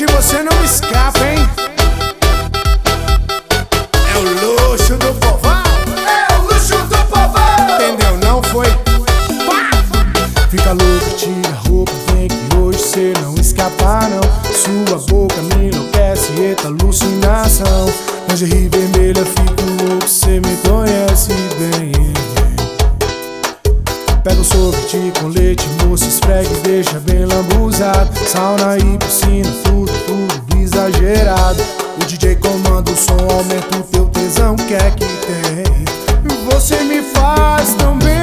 que você não escapa, hein? É o luxo do povão. É o luxo do povão. Entendeu? Não foi? Fica louco, tira a roupa, vem que hoje cê não escapa não. Sua boca me enlouquece, eita alucinação. Lingerie vermelha, fico louco, cê me conhece bem. Pega o sorvete com leite, moça, esfrega e deixa bem lambuzado. Sauna e piscina, tudo exagerado. O DJ comanda o som, aumenta o teu tesão, que é que tem? Você me faz tão bem.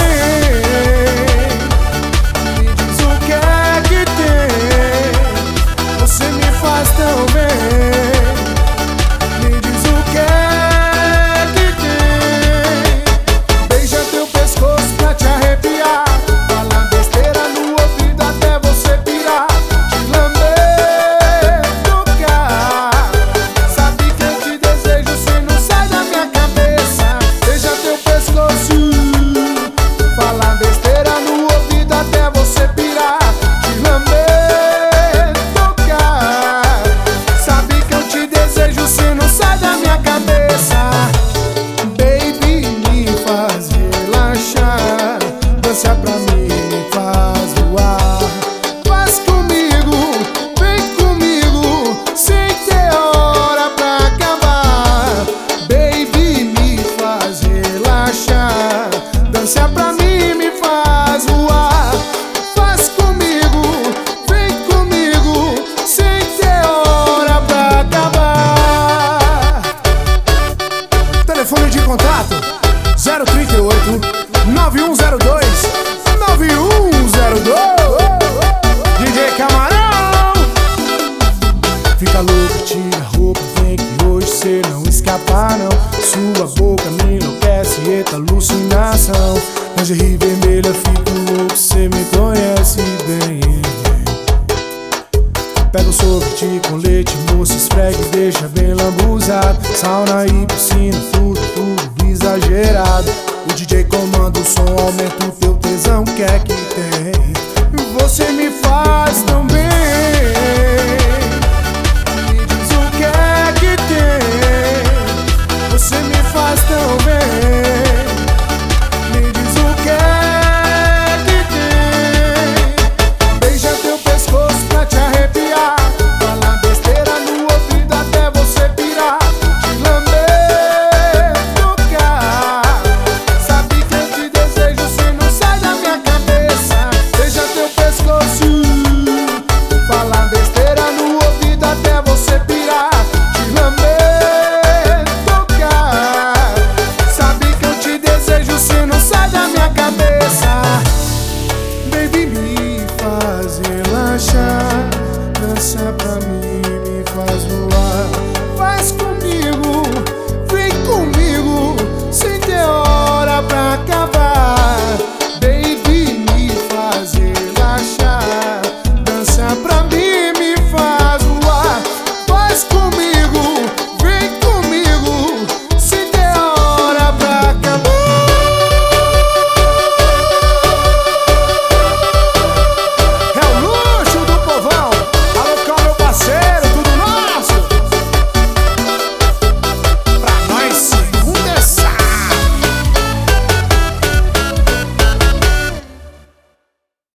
Me diz o que é que tem. Você me faz tão bem. Me diz o que é que tem. Beija teu pescoço pra te arrepiar. Fala besteira no ouvido até você pirar. Te lamber, tocar. Sabe que eu te desejo, cê não sai da minha cabeça. Beija teu pescoço. Fala besteira no ouvido até você pirar. Te lamber, tocar. Sabe que eu te desejo, cê não sai da minha cabeça. Baby, me faz relaxar. Dança pra mim, me faz voar. Faz comigo, vem comigo, sem ter hora pra acabar. Baby, me faz relaxar. Dança pra mim, me faz voar. Faz comigo, vem comigo, sem ter hora pra acabar. Telefone de contato 038 9102 9102. DJ Camarão. Fica louco, tira a roupa, vem que hoje cê não escapa não. Sua boca me enlouquece, eita alucinação. Lingerie vermelha, fico louco, cê me conhece bem. Pega o sorvete com leite, moça, esfrega e deixa bem lambuzado. Sauna e piscina, tudo exagerado. O DJ comanda o som, aumenta o teu tesão, que é que tem? Você me faz tão bem. Me diz o que é que tem. Você me faz tão bem. Me diz o que é que tem. Beija teu pescoço pra te arrepiar. Fala besteira no ouvido até você pirar. Te lamber, tocar. Sabe que eu te desejo, cê não sai da minha cabeça. Beija teu pescoço. Fala besteira no ouvido até você pirar. Te lamber, tocar. Sabe que eu te desejo, cê não sai da minha cabeça. Baby, me faz relaxar. Dança pra mim, me faz voar.